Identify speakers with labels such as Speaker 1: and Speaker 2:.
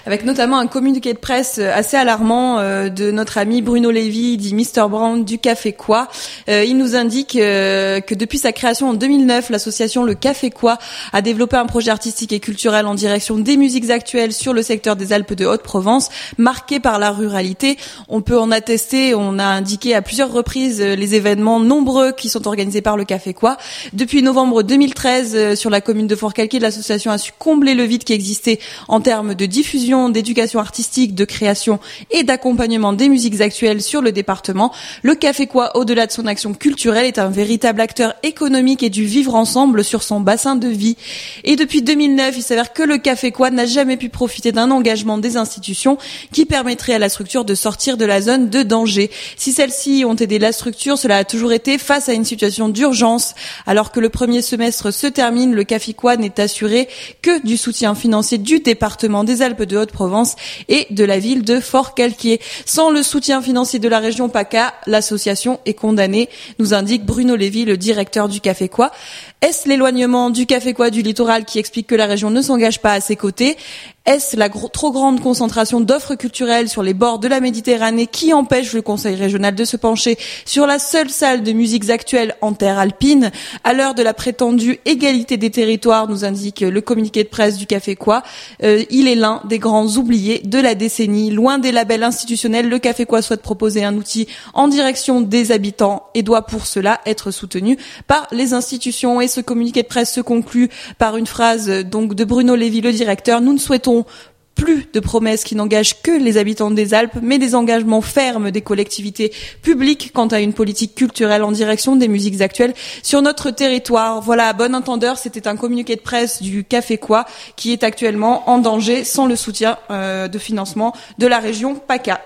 Speaker 1: Avec notamment un communiqué de presse assez alarmant de notre ami Bruno Lévy, dit Mr Brown du Café Quoi. Il nous indique que depuis sa création en 2009, l'association Le Café Quoi a développé un projet artistique et culturel en direction des musiques actuelles sur le secteur des Alpes de Haute-Provence, marqué par la ruralité. On peut en attester, on a indiqué à plusieurs reprises les événements nombreux qui sont organisés par Le Café Quoi. Depuis novembre 2013, sur la commune de Forcalquier, l'association a su combler le vide qui existait en termes de diffusion, d'éducation artistique, de création et d'accompagnement des musiques actuelles sur le département. Le Café Quoi, au-delà de son action culturelle, est un véritable acteur économique et du vivre ensemble sur son bassin de vie. Et depuis 2009, il s'avère que le Café Quoi n'a jamais pu profiter d'un engagement des institutions qui permettrait à la structure de sortir de la zone de danger. Si celles-ci ont aidé la structure, cela a toujours été face à une situation d'urgence. Alors que le premier semestre se termine, le Café Quoi n'est assuré que du soutien financier du département des Alpes de Haute-Provence et de la ville de Forcalquier. Sans le soutien financier de la région PACA, l'association est condamnée, nous indique Bruno Lévy, le directeur du Café Quoi. Est-ce l'éloignement du Café Quoi du littoral qui explique que la région ne s'engage pas à ses côtés ? Est-ce la trop grande concentration d'offres culturelles sur les bords de la Méditerranée qui empêche le Conseil régional de se pencher sur la seule salle de musiques actuelles en terre alpine ? À l'heure de la prétendue égalité des territoires, nous indique le communiqué de presse du Café Quoi, il est l'un des grands oubliés de la décennie. Loin des labels institutionnels, le Café Quoi souhaite proposer un outil en direction des habitants et doit pour cela être soutenu par les institutions. Et ce communiqué de presse se conclut par une phrase donc de Bruno Lévy, le directeur. Nous ne souhaitons plus de promesses qui n'engagent que les habitants des Alpes, mais des engagements fermes des collectivités publiques quant à une politique culturelle en direction des musiques actuelles sur notre territoire. Voilà, à bon entendeur, c'était un communiqué de presse du Café Quoi qui est actuellement en danger sans le soutien de financement de la région PACA.